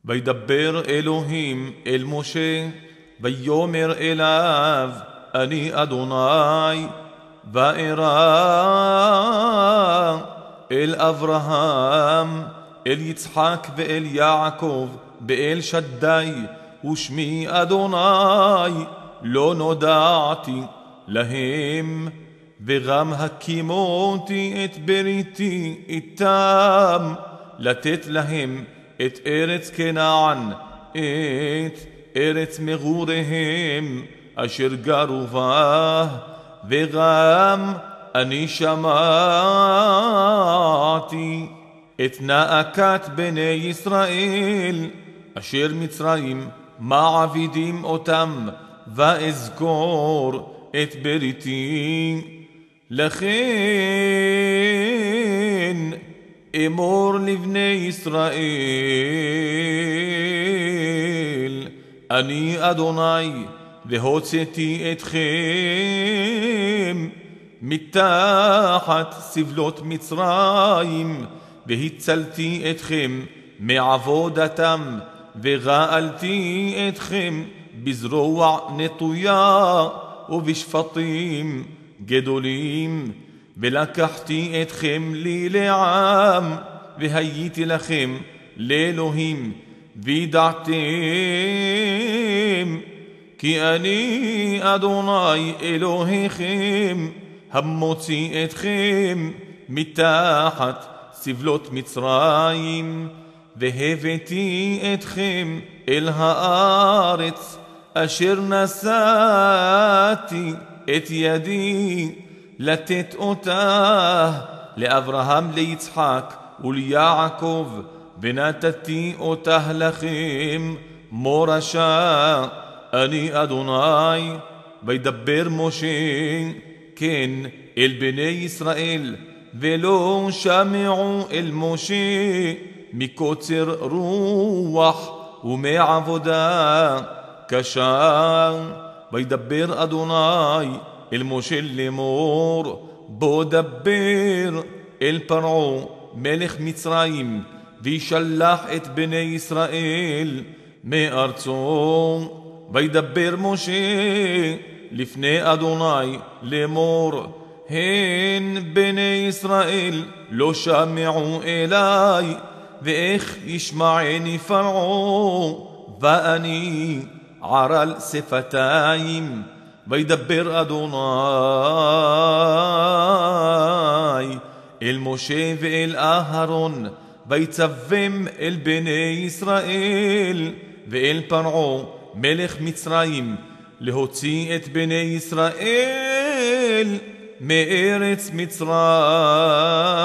וידבר אלוהים אל משה, ויאמר אליו, אני אדוני, וארא אל אברהם, אל יצחק ואל יעקב, באל שדי, ושמי אדוני, לא נודעתי להם, וגם הקימותי את בריתי איתם, לתת להם את ארץ כנען, את ארץ מגוריהם, אשר גרו בה, וגם אני שמעתי את נאקת בני ישראל, אשר מצרים מעבידים אותם, ואזכור את בריתי. לכן אמור לבני ישראל, אני אדוני, והוצאתי אתכם מתחת סבלות מצרים, והצלתי אתכם מעבודתם, וגאלתי אתכם בזרוע נטויה ובשפטים גדולים, ולקחתי אתכם לי לעם, והייתי לכם לאלוהים, וידעתם כי אני אדוני אלוהיכם, המוציא אתכם מתחת סבלות מצרים, והבאתי אתכם אל הארץ אשר נשאתי את ידי לתת אותה לאברהם, ליצחק וליעקב, ונתתי אותה לכם מורשה. אני אדוני. וידבר משה כן אל בני ישראל, ולא שמעו אל משה מקוצר רוח ומעבודה קשה. וידבר אדוני אל משה לאמור, בוא דבר אל פרעה מלך מצרים, וישלח את בני ישראל מארצו. וידבר משה לפני אדוני לאמור, הן בני ישראל לא שמעו אלי, ואיך ישמעני פרעה, ואני ערל שפתיים. וידבר אדוני אל משה ואל אהרון, ויצווים אל בני ישראל ואל פרעה מלך מצרים, להוציא את בני ישראל מארץ מצרים.